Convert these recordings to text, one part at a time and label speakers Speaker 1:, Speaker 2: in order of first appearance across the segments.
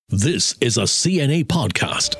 Speaker 1: This is a CNA podcast.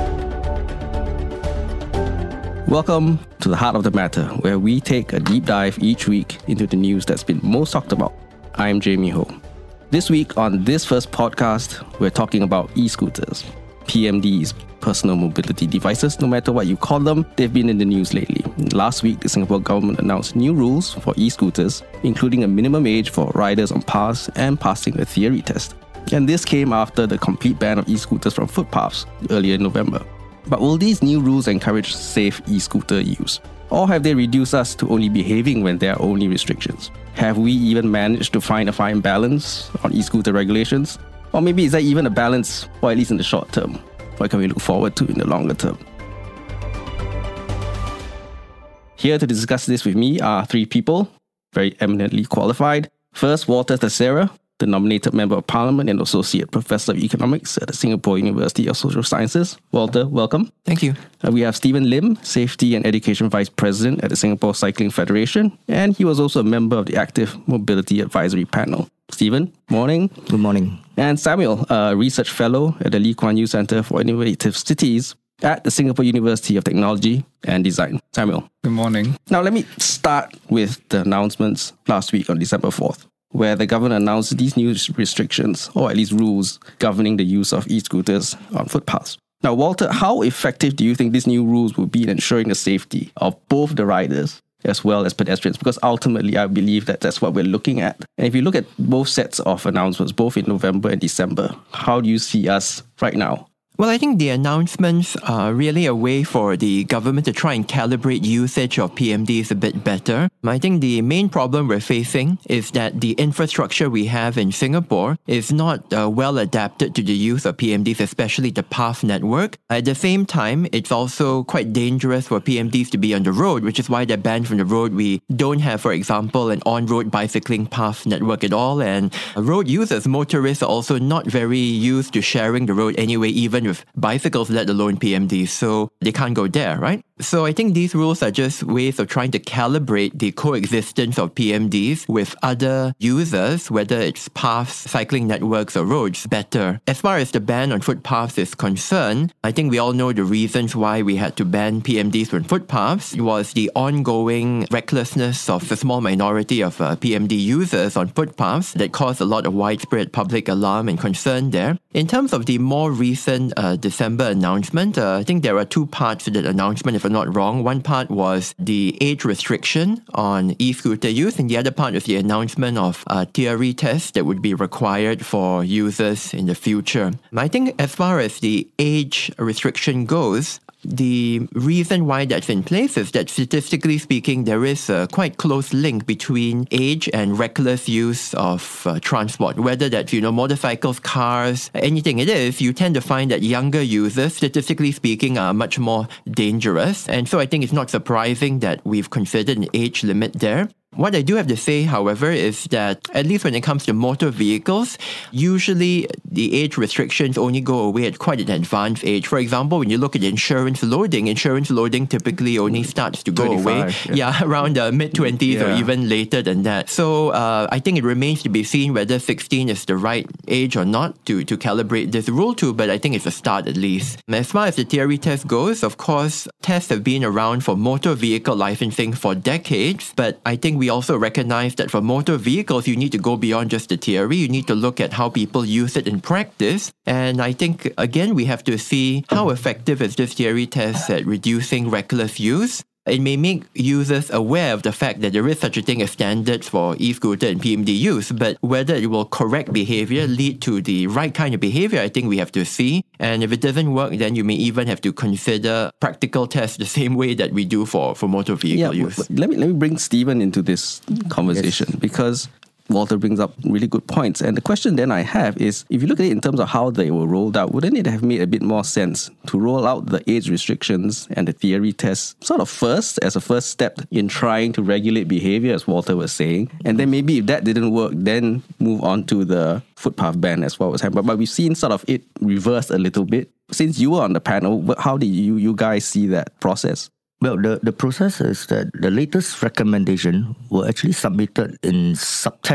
Speaker 2: Welcome to the Heart of the Matter, where we take a deep dive each week into the news that's been most talked about. I'm Jamie Ho. This week on this first podcast, we're talking about e-scooters, PMDs, personal mobility devices. No matter what you call them, they've been in the news lately. Last week, the Singapore government announced new rules for e-scooters, including a minimum age for riders on paths and passing a theory test. And this came after the complete ban of e-scooters from footpaths earlier in November. But will these new rules encourage safe e-scooter use? Or have they reduced us to only behaving when there are only restrictions? Have we even managed to find a fine balance on e-scooter regulations? Or maybe is there even a balance, or at least in the short term? What can we look forward to in the longer term? Here to discuss this with me are three people, very eminently qualified. First, Walter Teixeira, the nominated Member of Parliament and Associate Professor of Economics at the Singapore University of Social Sciences. Walter, welcome.
Speaker 3: Thank you.
Speaker 2: We have Stephen Lim, Safety and Education Vice President at the Singapore Cycling Federation, and he was also a member of the Active Mobility Advisory Panel. Stephen, morning.
Speaker 4: Good morning.
Speaker 2: And Samuel, a Research Fellow at the Lee Kuan Yew Centre for Innovative Cities at the Singapore University of Technology and Design. Samuel.
Speaker 5: Good morning.
Speaker 2: Now let me start with the announcements last week on December 4th. Where the government announced these new restrictions, or at least rules, governing the use of e-scooters on footpaths. Now, Walter, how effective do you think these new rules will be in ensuring the safety of both the riders as well as pedestrians? Because ultimately, I believe that that's what we're looking at. And if you look at both sets of announcements, both in November and December, how do you see us right now?
Speaker 3: Well, I think the announcements are really a way for the government to try and calibrate usage of PMDs a bit better. I think the main problem we're facing is that the infrastructure we have in Singapore is not well adapted to the use of PMDs, especially the path network. At the same time, it's also quite dangerous for PMDs to be on the road, which is why they're banned from the road. We don't have, for example, an on-road bicycling path network at all, and road users, motorists, are also not very used to sharing the road anyway, even with bicycles, let alone PMDs, so they can't go there, right? So I think these rules are just ways of trying to calibrate the coexistence of PMDs with other users, whether it's paths, cycling networks, or roads, better. As far as the ban on footpaths is concerned, I think we all know the reasons why we had to ban PMDs from footpaths. It was the ongoing recklessness of a small minority of PMD users on footpaths that caused a lot of widespread public alarm and concern there. In terms of the more recent December announcement, I think there are two parts to that announcement, if I'm not wrong. One part was the age restriction on e-scooter use, and the other part was the announcement of theory tests that would be required for users in the future. I think as far as the age restriction goes, the reason why that's in place is that statistically speaking, there is a quite close link between age and reckless use of transport. Whether that's, motorcycles, cars, anything it is, you tend to find that younger users, statistically speaking, are much more dangerous. And so I think it's not surprising that we've considered an age limit there. What I do have to say, however, is that at least when it comes to motor vehicles, usually the age restrictions only go away at quite an advanced age. For example, when you look at insurance loading typically only starts to go away around the mid-20s or even later than that. So I think it remains to be seen whether 16 is the right age or not to calibrate this rule to, but I think it's a start at least. As far as the theory test goes, of course, tests have been around for motor vehicle licensing for decades, but I think we also recognize that for motor vehicles, you need to go beyond just the theory. You need to look at how people use it in practice. And I think, again, we have to see how effective is this theory test at reducing reckless use. It may make users aware of the fact that there is such a thing as standards for e-scooter and PMD use, but whether it will correct behavior, lead to the right kind of behavior, I think we have to see. And if it doesn't work, then you may even have to consider practical tests the same way that we do for motor vehicle use.
Speaker 2: Let me bring Stephen into this conversation because Walter brings up really good points. And the question then I have is, if you look at it in terms of how they were rolled out, wouldn't it have made a bit more sense to roll out the age restrictions and the theory tests sort of first, as a first step in trying to regulate behavior, as Walter was saying? And then maybe if that didn't work, then move on to the footpath ban as what was happening. But we've seen sort of it reversed a little bit. Since you were on the panel, how did you guys see that process?
Speaker 4: Well, the process is that the latest recommendation were actually submitted in September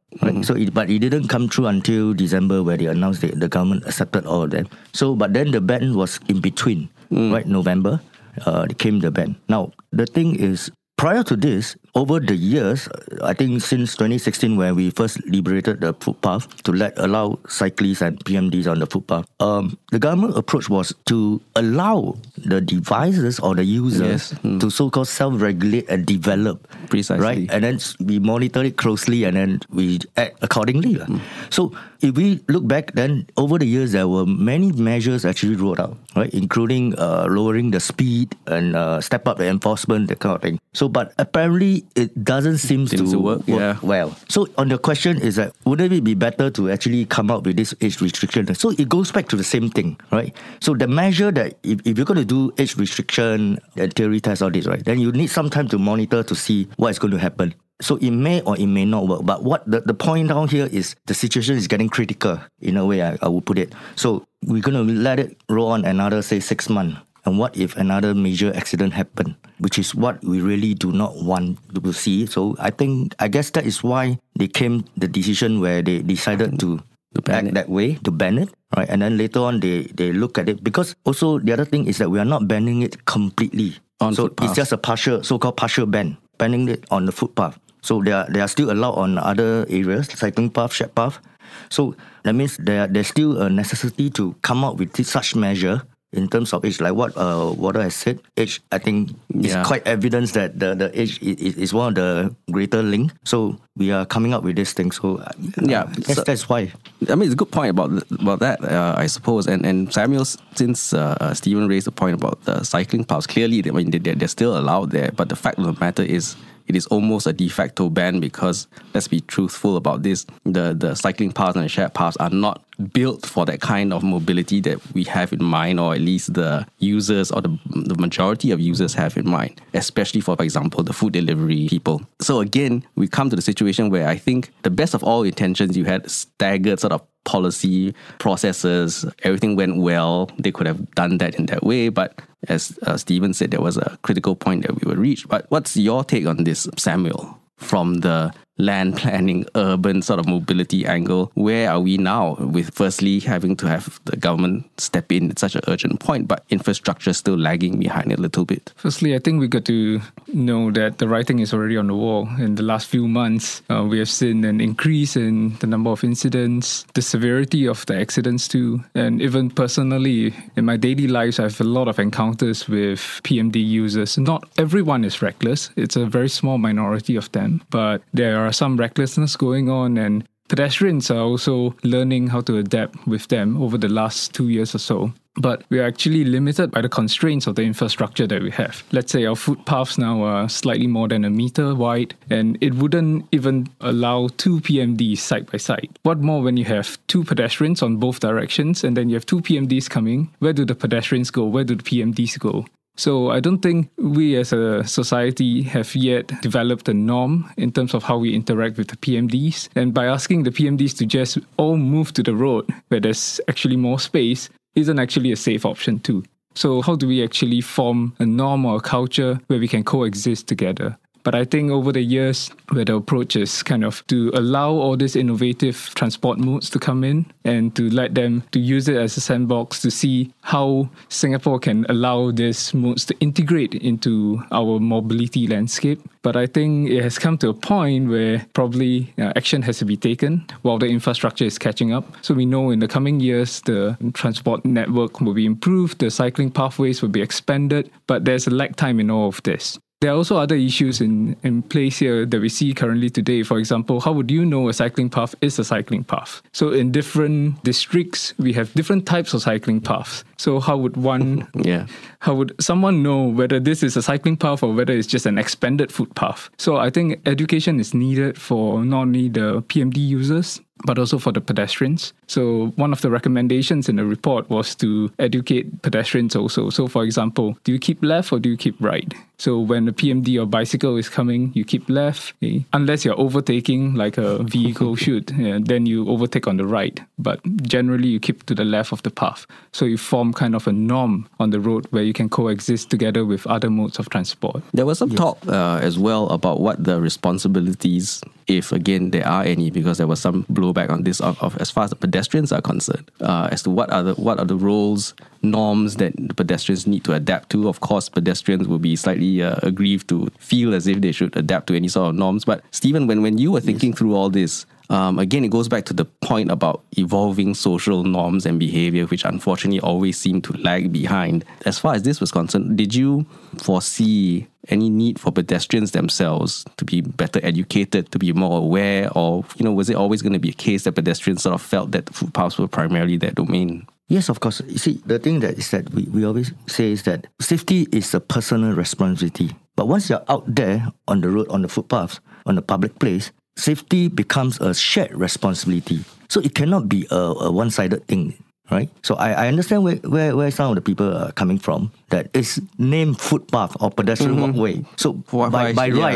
Speaker 4: Right? So, but it didn't come through until December, where they announced that the government accepted all of them. So, but then the ban was in between, right? November, came the ban. Now, the thing is, prior to this, over the years, I think since 2016, when we first liberated the footpath to allow cyclists and PMDs on the footpath, the government approach was to allow the devices or the users to so-called self-regulate and develop.
Speaker 2: Precisely.
Speaker 4: Right? And then we monitor it closely and then we act accordingly. So if we look back, then over the years, there were many measures actually rolled out, right? Including lowering the speed and step up the enforcement, that kind of thing. So, but apparently it doesn't seem to work well. So on the question is that, wouldn't it be better to actually come out with this age restriction? So it goes back to the same thing, right? So the measure that if you're going to do age restriction and theory test, all this, right, then you need some time to monitor to see what is going to happen. So it may or it may not work. But what the point down here is the situation is getting critical, in a way I would put it. So we're going to let it roll on another, say, 6 months. And what if another major accident happened, which is what we really do not want to see. So I guess that is why they came the decision where they decided to act that way, to ban it, right? And then later on they look at it, because also the other thing is that we are not banning it completely. So it's just a so-called partial ban, banning it on the footpath. So they are still allowed on other areas, cycling path, shared path. So that means there's still a necessity to come up with such measure in terms of age, like what Wada has said. Age, I think, is quite evidence that the age is one of the greater link. So we are coming up with this thing. So that's why.
Speaker 2: I mean, it's a good point about that, I suppose. And Samuel, since Stephen raised the point about the cycling paths, clearly, I mean, they're still allowed there. But the fact of the matter is, it is almost a de facto ban, because, let's be truthful about this, the cycling paths and the shared paths are not built for that kind of mobility that we have in mind, or at least the users or the majority of users have in mind, especially for example, the food delivery people. So again, we come to the situation where I think the best of all intentions, you had staggered sort of policy processes, everything went well, they could have done that in that way, but as Stephen said, there was a critical point that we were reached. But what's your take on this, Samuel, from the land planning, urban sort of mobility angle? Where are we now with firstly having to have the government step in at such an urgent point, but infrastructure still lagging behind a little bit?
Speaker 5: Firstly, I think we got to know that the writing is already on the wall. In the last few months, we have seen an increase in the number of incidents, the severity of the accidents too. And even personally, in my daily lives, I have a lot of encounters with PMD users. Not everyone is reckless. It's a very small minority of them, but there are some recklessness going on, and pedestrians are also learning how to adapt with them over the last 2 years or so. But we are actually limited by the constraints of the infrastructure that we have. Let's say our footpaths now are slightly more than 1 meter wide, and it wouldn't even allow 2 PMDs side by side. What more when you have 2 pedestrians on both directions, and then you have 2 PMDs coming? Where do the pedestrians go? Where do the PMDs go? So I don't think we as a society have yet developed a norm in terms of how we interact with the PMDs. And by asking the PMDs to just all move to the road where there's actually more space isn't actually a safe option too. So how do we actually form a norm or a culture where we can coexist together? But I think over the years, where the approach is kind of to allow all these innovative transport modes to come in and to let them to use it as a sandbox to see how Singapore can allow these modes to integrate into our mobility landscape. But I think it has come to a point where probably action has to be taken while the infrastructure is catching up. So we know in the coming years, the transport network will be improved, the cycling pathways will be expanded, but there's a lag time in all of this. There are also other issues in place here that we see currently today. For example, how would you know a cycling path is a cycling path? So in different districts, we have different types of cycling paths. So how would how would someone know whether this is a cycling path or whether it's just an expanded footpath? So I think education is needed for not only the PMD users, but also for the pedestrians. So one of the recommendations in the report was to educate pedestrians also. So for example, do you keep left or do you keep right? So when a PMD or bicycle is coming, you keep left. Unless you're overtaking like a vehicle should, then you overtake on the right. But generally you keep to the left of the path. So you form kind of a norm on the road where you can coexist together with other modes of transport.
Speaker 2: There was some talk as well about what the responsibilities, if again there are any, because there was some blowback on this of as far as the pedestrians are concerned, as to what are the roles, norms that the pedestrians need to adapt to. Of course, pedestrians will be slightly aggrieved to feel as if they should adapt to any sort of norms. But Stephen, when you were thinking through all this, again, it goes back to the point about evolving social norms and behavior, which unfortunately always seem to lag behind. As far as this was concerned, did you foresee any need for pedestrians themselves to be better educated, to be more aware, or was it always going to be a case that pedestrians sort of felt that footpaths were primarily their domain?
Speaker 4: Yes, of course. You see, the thing that is that we always say is that safety is a personal responsibility. But once you're out there on the road, on the footpaths, on the public place, safety becomes a shared responsibility. So it cannot be a one-sided thing, right? So I understand where some of the people are coming from, that it's named footpath or pedestrian walkway. So by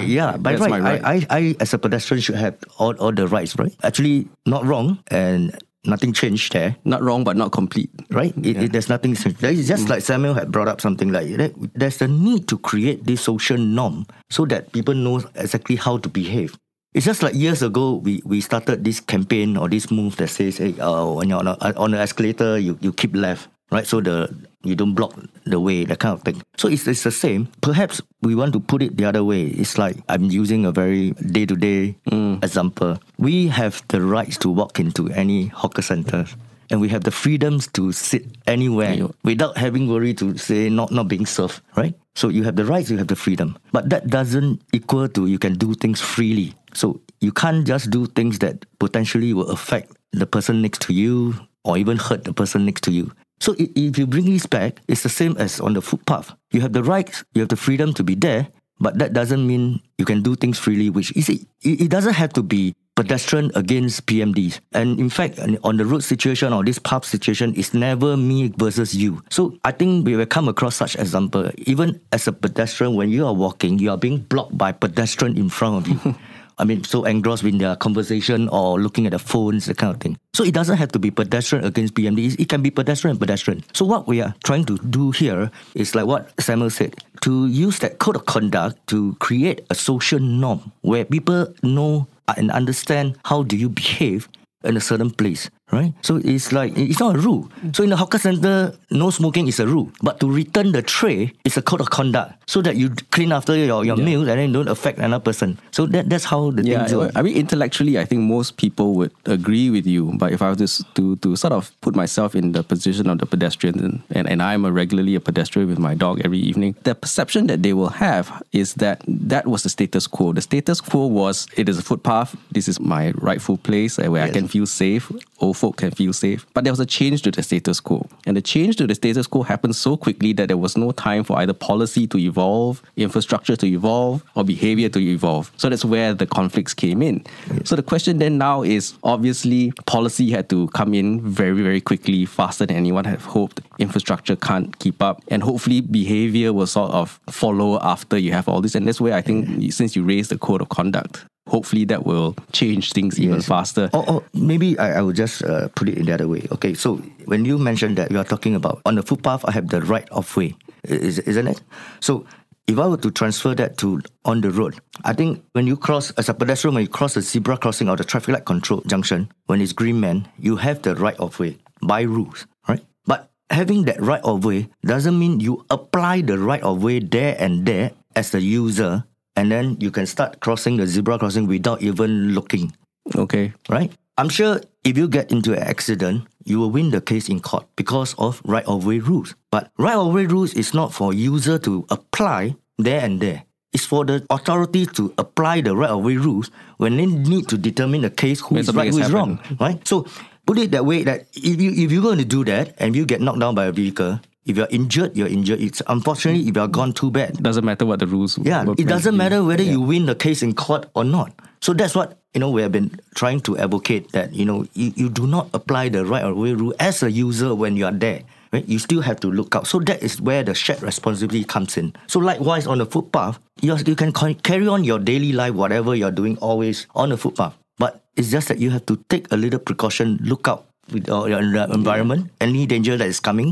Speaker 4: right, I as a pedestrian should have all the rights, right? Actually, not wrong, and nothing changed there.
Speaker 2: Not wrong, but not complete.
Speaker 4: Right? There's nothing. It's just like Samuel had brought up something like that. There's the need to create this social norm so that people know exactly how to behave. It's just like years ago, we started this campaign or this move that says, hey, when you're on the escalator, you keep left, right? So you don't block the way, that kind of thing. So it's the same. Perhaps we want to put it the other way. It's like, I'm using a very day-to-day example. We have the rights to walk into any hawker centers, and we have the freedoms to sit anywhere without having worry to say not being served, right? So you have the rights, you have the freedom. But that doesn't equal to you can do things freely. So you can't just do things that potentially will affect the person next to you or even hurt the person next to you. So if you bring this back, it's the same as on the footpath. You have the rights, you have the freedom to be there, but that doesn't mean you can do things freely, which, you see, it doesn't have to be pedestrian against PMDs. And in fact, on the road situation or this path situation, it's never me versus you. So I think we will come across such example. Even as a pedestrian, when you are walking, you are being blocked by pedestrian in front of you. I mean, so engrossed in their conversation or looking at the phones, that kind of thing. So it doesn't have to be pedestrian against PMD. It can be pedestrian and pedestrian. So what we are trying to do here is like what Samuel said, to use that code of conduct to create a social norm where people know and understand how do you behave in a certain place, right? So it's like, it's not a rule. So in the hawker center, no smoking is a rule. But to return the tray is a code of conduct so that you clean after your meal and then don't affect another person. So that's how the things work.
Speaker 2: I mean, intellectually, I think most people would agree with you. But if I was to sort of put myself in the position of the pedestrian, and I'm regularly a pedestrian with my dog every evening, the perception that they will have is that was the status quo. The status quo was, it is a footpath. This is my rightful place where I can feel safe. Old folk can feel safe. But there was a change to the status quo. And the change to the status quo happened so quickly that there was no time for either policy to evolve, infrastructure to evolve, or behavior to evolve. So that's where the conflicts came in. Yes. So the question then now is, obviously, policy had to come in very, very quickly, faster than anyone had hoped. Infrastructure can't keep up. And hopefully behavior will sort of follow after you have all this. And that's where I think, since you raised the code of conduct, hopefully that will change things even faster.
Speaker 4: Or maybe I will just put it in the other way. Okay, so when you mentioned that you are talking about on the footpath, I have the right of way, isn't it? So if I were to transfer that to on the road, I think when you cross, as a pedestrian, when you cross the zebra crossing or the traffic light control junction, when it's green man, you have the right of way by rules, right? But having that right of way doesn't mean you apply the right of way there and there as the user, and then you can start crossing the zebra crossing without even looking.
Speaker 2: Okay.
Speaker 4: Right? I'm sure if you get into an accident, you will win the case in court because of right-of-way rules. But right-of-way rules is not for user to apply there and there. It's for the authority to apply the right-of-way rules when they need to determine the case who is right, who is wrong. Right? So put it that way, that if you're going to do that and you get knocked down by a vehicle, if you're injured, you're injured. It's unfortunately, if you're gone, too bad.
Speaker 2: Doesn't matter what the rules.
Speaker 4: Yeah, it doesn't matter whether you win the case in court or not. So that's what we have been trying to advocate, that you do not apply the right of way rule as a user when you are there. Right? You still have to look out. So that is where the shared responsibility comes in. So likewise on the footpath, you can carry on your daily life, whatever you're doing, always on the footpath. But it's just that you have to take a little precaution, look out with your environment, any danger that is coming,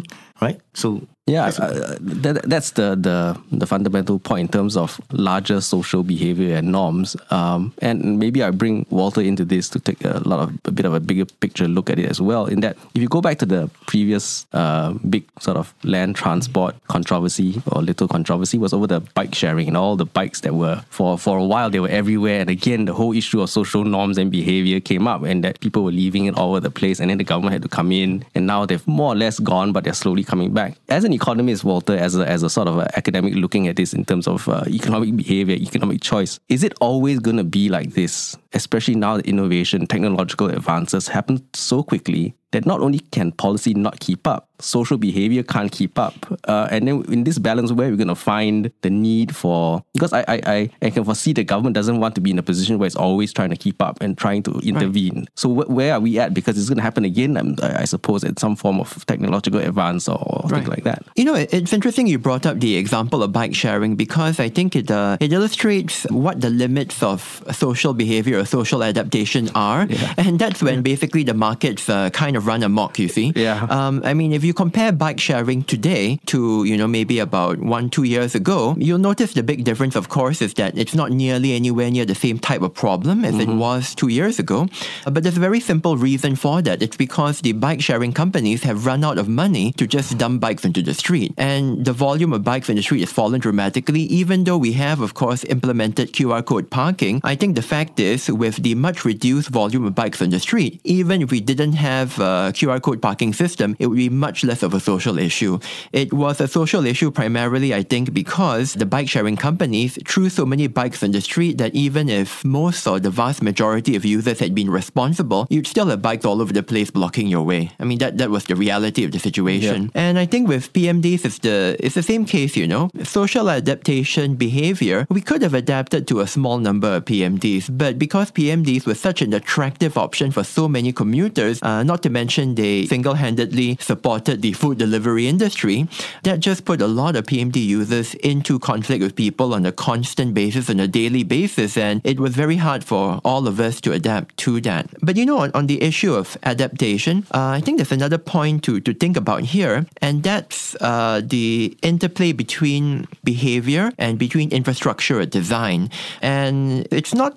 Speaker 4: right? So
Speaker 2: yeah, that's the fundamental point in terms of larger social behavior and norms. And maybe I bring Walter into this to take a bit of a bigger picture look at it as well. In that, if you go back to the previous big sort of land transport controversy or little controversy, was over the bike sharing and all the bikes that were for a while they were everywhere. And again, the whole issue of social norms and behavior came up, and that people were leaving it all over the place, and then the government had to come in, and now they've more or less gone, but they're slowly coming back. As an economist, Walter, as a sort of academic looking at this in terms of economic behavior, economic choice, is it always going to be like this? Especially now that innovation, technological advances happen so quickly that not only can policy not keep up, social behavior can't keep up. And then in this balance, where we're going to find the need for... Because I can foresee the government doesn't want to be in a position where it's always trying to keep up and trying to intervene. Right. So where are we at? Because it's going to happen again, I suppose, at some form of technological advance or things like that.
Speaker 3: You know, it's interesting you brought up the example of bike sharing, because I think it illustrates what the limits of social behavior or social adaptation are. Yeah. And that's when basically the markets kind of run amok, you see.
Speaker 2: Yeah.
Speaker 3: I mean, if you compare bike sharing today to, maybe about 1-2 years ago, you'll notice the big difference, of course, is that it's not nearly anywhere near the same type of problem as it was 2 years ago. But there's a very simple reason for that. It's because the bike sharing companies have run out of money to just dump bikes into the street. And the volume of bikes in the street has fallen dramatically, even though we have, of course, implemented QR code parking. I think the fact is, with the much reduced volume of bikes on the street, even if we didn't have QR code parking system, it would be much less of a social issue. It was a social issue primarily, I think, because the bike sharing companies threw so many bikes on the street that even if most or the vast majority of users had been responsible, you'd still have bikes all over the place blocking your way. I mean, that was the reality of the situation. Yeah. And I think with PMDs, it's the same case, Social adaptation behavior, we could have adapted to a small number of PMDs, but because PMDs were such an attractive option for so many commuters, not to mention they single-handedly supported the food delivery industry, that just put a lot of PMD users into conflict with people on a constant basis, on a daily basis, and it was very hard for all of us to adapt to that. But on the issue of adaptation, I think there's another point to think about here, and that's the interplay between behavior and between infrastructure or design. And it's not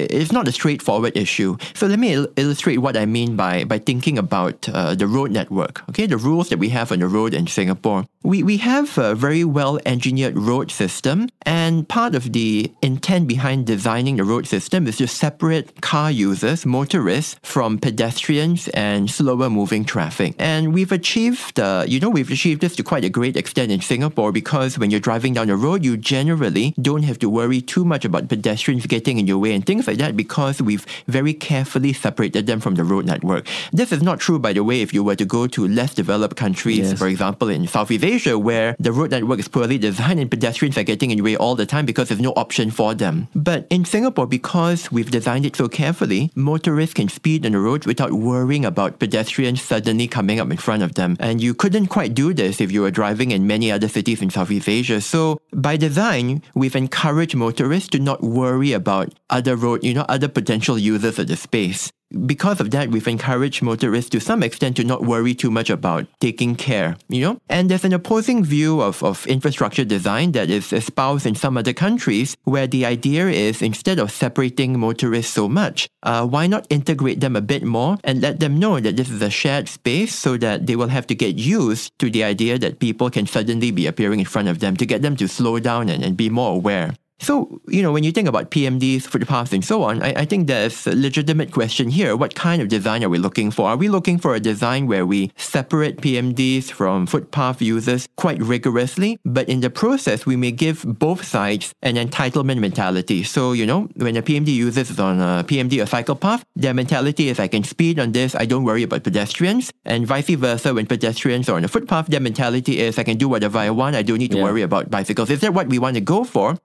Speaker 3: a straightforward issue. So let me illustrate what I mean by thinking about the road network. Okay, the rules that we have on the road in Singapore. We have a very well-engineered road system, and part of the intent behind designing the road system is to separate car users, motorists, from pedestrians and slower-moving traffic. And we've achieved this to quite a great extent in Singapore, because when you're driving down the road, you generally don't have to worry too much about pedestrians getting in your way and things like that, because we've very carefully separated them from the road network. This is not true, by the way, if you were to go to less developed countries, for example, in Southeast Asia, where the road network is poorly designed and pedestrians are getting in your way all the time because there's no option for them. But in Singapore, because we've designed it so carefully, motorists can speed on the roads without worrying about pedestrians suddenly coming up in front of them. And you couldn't quite do this if you were driving in many other cities in Southeast Asia. So by design, we've encouraged motorists to not worry about other potential users of the space. Because of that, we've encouraged motorists to some extent to not worry too much about taking care, And there's an opposing view of infrastructure design that is espoused in some other countries, where the idea is, instead of separating motorists so much, why not integrate them a bit more and let them know that this is a shared space, so that they will have to get used to the idea that people can suddenly be appearing in front of them, to get them to slow down and be more aware. So, when you think about PMDs, footpaths, and so on, I think there's a legitimate question here. What kind of design are we looking for? Are we looking for a design where we separate PMDs from footpath users quite rigorously, but in the process, we may give both sides an entitlement mentality? So, when a PMD user is on a PMD or cycle path, their mentality is, I can speed on this, I don't worry about pedestrians. And vice versa, when pedestrians are on a footpath, their mentality is, I can do whatever I want, I don't need to worry about bicycles. Is that what we want to go for? Or do we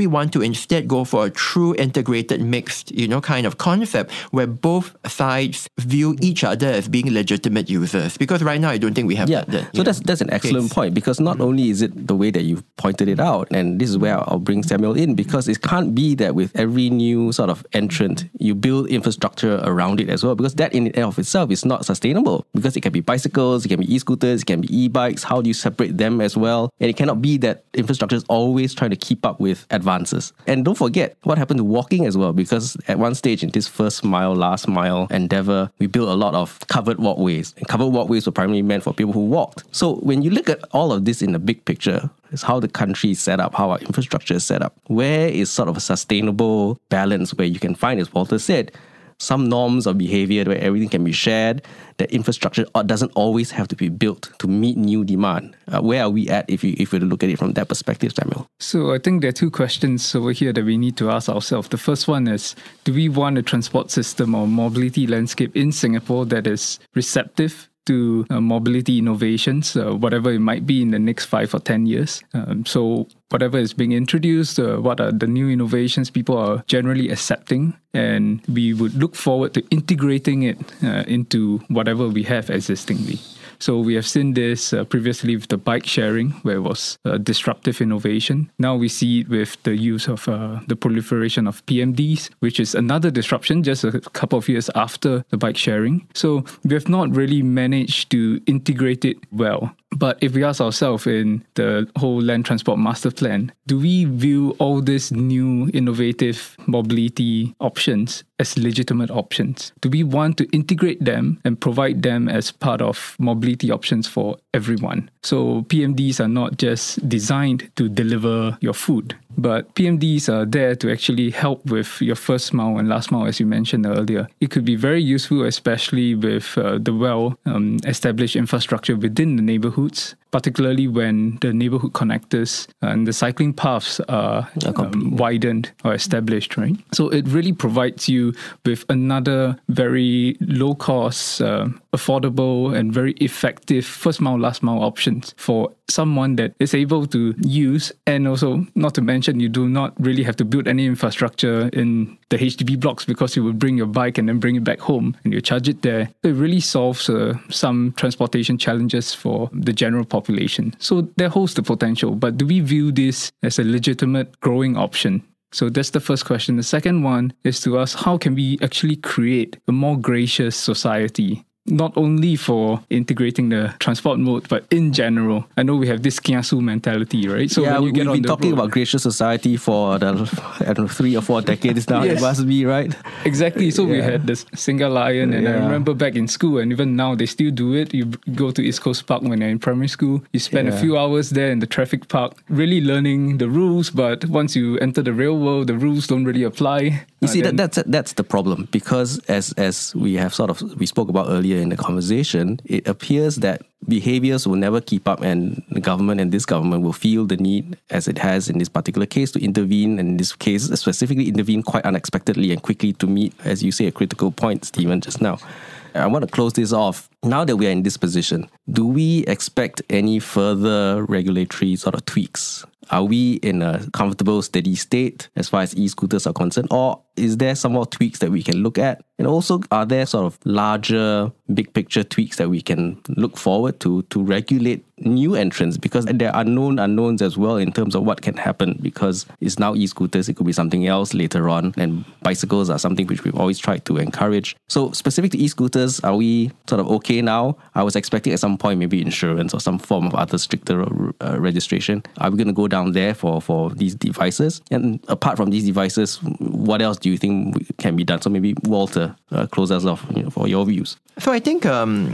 Speaker 3: we want to instead go for a true integrated mixed, kind of concept where both sides view each other as being legitimate users? Because right now I don't think we have that.
Speaker 2: So that's an excellent point, because not only is it the way that you've pointed it out, and this is where I'll bring Samuel in, because it can't be that with every new sort of entrant, you build infrastructure around it as well, because that in and of itself is not sustainable, because it can be bicycles, it can be e-scooters, it can be e-bikes. How do you separate them as well? And it cannot be that infrastructure is always trying to keep up with advances. And don't forget what happened to walking as well, because at one stage in this first mile, last mile endeavor, we built a lot of covered walkways. And covered walkways were primarily meant for people who walked. So when you look at all of this in the big picture, it's how the country is set up, how our infrastructure is set up. Where is sort of a sustainable balance where you can find, as Walter said, some norms of behavior where everything can be shared, that infrastructure doesn't always have to be built to meet new demand. Where are we at if you look at it from that perspective, Samuel?
Speaker 5: So I think there are two questions over here that we need to ask ourselves. The first one is, do we want a transport system or mobility landscape in Singapore that is receptive to mobility innovations, whatever it might be in the next 5 or 10 years? So whatever is being introduced, what are the new innovations people are generally accepting, and we would look forward to integrating it into whatever we have existingly. So we have seen this previously with the bike sharing, where it was disruptive innovation. Now we see it with the use of the proliferation of PMDs, which is another disruption just a couple of years after the bike sharing. So we have not really managed to integrate it well. But if we ask ourselves in the whole Land Transport Master Plan, do we view all these new innovative mobility options as legitimate options? Do we want to integrate them and provide them as part of mobility options for everyone? So PMDs are not just designed to deliver your food, but PMDs are there to actually help with your first mile and last mile, as you mentioned earlier. It could be very useful, especially with the well-established infrastructure within the neighborhoods, particularly when the neighborhood connectors and the cycling paths are widened or established, right? So it really provides you with another very low-cost, affordable, and very effective first mile, last mile options for someone that is able to use. And also, not to mention, you do not really have to build any infrastructure in the HDB blocks, because you would bring your bike and then bring it back home and you charge it there. It really solves some transportation challenges for the general population. So there holds the potential. But do we view this as a legitimate growing option? So that's the first question. The second one is to ask, how can we actually create a more gracious society? Not only for integrating the transport mode, but in general. I know we have this kiasu mentality, right? So
Speaker 2: yeah,
Speaker 5: when you get
Speaker 2: we've been talking about gracious society for 3 or 4 decades now. Yes. It must be, right?
Speaker 5: Exactly. So we had this Single Lion, and I remember back in school, and even now they still do it. You go to East Coast Park when you're in primary school. You spend a few hours there in the traffic park, really learning the rules. But once you enter the real world, the rules don't really apply.
Speaker 2: You see, that's the problem, because as we spoke about earlier in the conversation, it appears that behaviors will never keep up, and the government and this government will feel the need, as it has in this particular case, to intervene, and in this case specifically intervene quite unexpectedly and quickly to meet, as you say, a critical point, Stephen, just now. I want to close this off. Now that we are in this position, do we expect any further regulatory sort of tweaks? Are we in a comfortable, steady state as far as e-scooters are concerned? Or is there some more tweaks that we can look at? And also, are there sort of larger, big picture tweaks that we can look forward to regulate new entrants? Because there are known unknowns as well in terms of what can happen, because it's now e-scooters, it could be something else later on, and bicycles are something which we've always tried to encourage. So specific to e-scooters, are we sort of okay now? I was expecting at some point maybe insurance or some form of other stricter registration. Are we going to go down there for these devices? And apart from these devices, what else do you think can be done? So maybe Walter, close us off for your views.
Speaker 3: So I think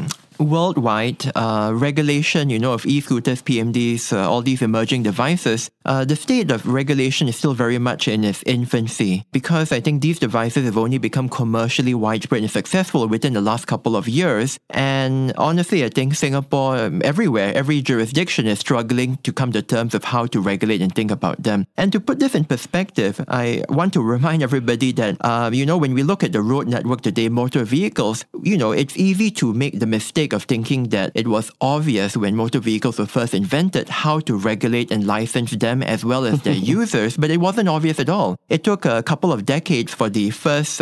Speaker 3: worldwide regulation, of e-scooters, PMDs, all these emerging devices, the state of regulation is still very much in its infancy, because I think these devices have only become commercially widespread and successful within the last couple of years. And honestly, I think Singapore, everywhere, every jurisdiction is struggling to come to terms of how to regulate and think about them. And to put this in perspective, I want to remind everybody that, when we look at the road network today, motor vehicles, it's easy to make the mistake mistake of thinking that it was obvious when motor vehicles were first invented how to regulate and license them as well as their users, but it wasn't obvious at all. It took a couple of decades for the first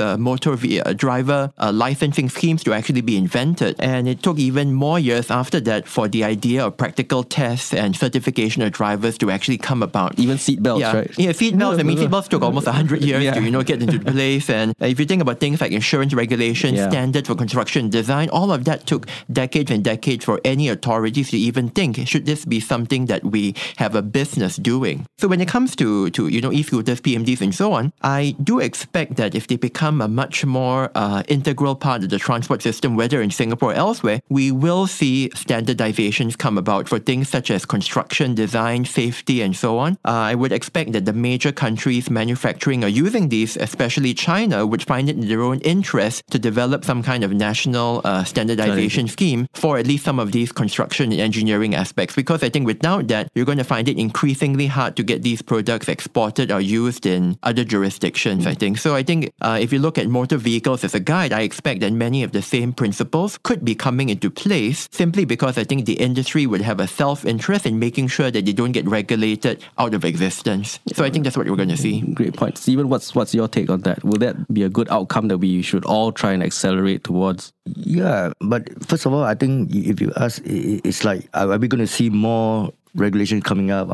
Speaker 3: driver licensing schemes to actually be invented, and it took even more years after that for the idea of practical tests and certification of drivers to actually come about.
Speaker 2: Even seatbelts, right?
Speaker 3: Yeah, seatbelts. I mean, seatbelts took almost 100 years to get into place. And if you think about things like insurance regulations, standards for construction design, all of that took decades and decades for any authorities to even think, should this be something that we have a business doing? So when it comes to e-scooters, PMDs, and so on, I do expect that if they become a much more integral part of the transport system, whether in Singapore or elsewhere, we will see standardizations come about for things such as construction, design, safety, and so on. I would expect that the major countries manufacturing or using these, especially China, would find it in their own interest to develop some kind of national standardization scheme for at least some of these construction and engineering aspects, because I think without that, you're going to find it increasingly hard to get these products exported or used in other jurisdictions, I think. So I think if you look at motor vehicles as a guide, I expect that many of the same principles could be coming into place simply because I think the industry would have a self-interest in making sure that they don't get regulated out of existence. So I think that's what we're going to see.
Speaker 2: Great point. Stephen, what's your take on that? Will that be a good outcome that we should all try and accelerate towards?
Speaker 4: Yeah, but first of all, I think if you ask, it's like, are we going to see more regulation coming up?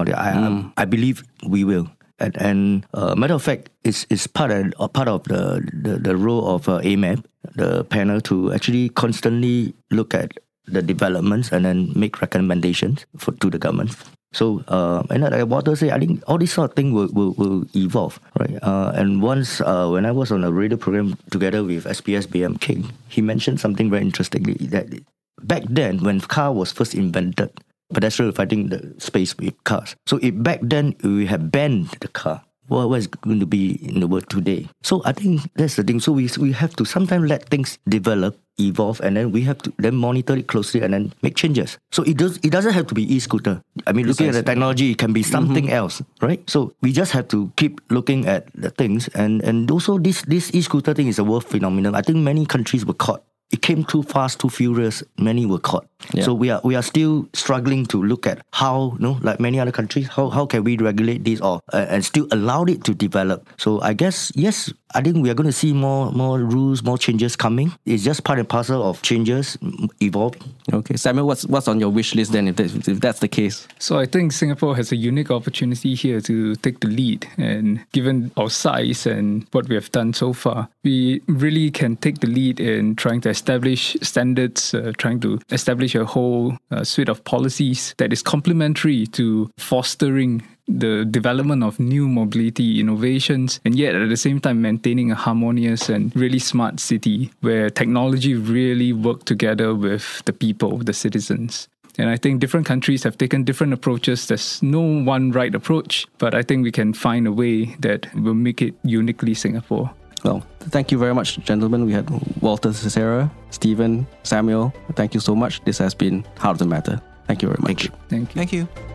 Speaker 4: I believe we will. And matter of fact, it's part of the role of AMAP, the panel, to actually constantly look at the developments and then make recommendations to the government. So, and like Walter said, I think all these sort of things will evolve, right? And once, when I was on a radio program together with SPS BM King, he mentioned something very interestingly, that back then, when car was first invented, pedestrians were fighting the space with cars. So if back then we had banned the car, what is going to be in the world today? So I think that's the thing. So we have to sometimes let things develop, evolve, and then we have to then monitor it closely and then make changes. So it doesn't have to be e-scooter. I mean, looking at the technology, it can be something else, right? So we just have to keep looking at the things. And also this e-scooter thing is a world phenomenon. I think many countries were caught. It came too fast, too furious. Many were caught. Yeah. So we are still struggling to look at how, like many other countries, how can we regulate this or and still allow it to develop. So I guess, yes, I think we are going to see more rules, more changes coming. It's just part and parcel of changes evolving.
Speaker 2: Okay, Samuel, what's on your wish list then if that's the case?
Speaker 5: So I think Singapore has a unique opportunity here to take the lead, and given our size and what we have done so far, we really can take the lead in trying to establish standards, trying to establish a whole suite of policies that is complementary to fostering the development of new mobility innovations, and yet at the same time maintaining a harmonious and really smart city where technology really work together with the people, the citizens. And I think different countries have taken different approaches. There's no one right approach, but I think we can find a way that will make it uniquely Singapore.
Speaker 2: Well, thank you very much, gentlemen. We had Walter Cicera, Stephen, Samuel. Thank you so much. This has been Heart of the Matter. Thank you very much.
Speaker 5: Thank you.
Speaker 3: Thank you.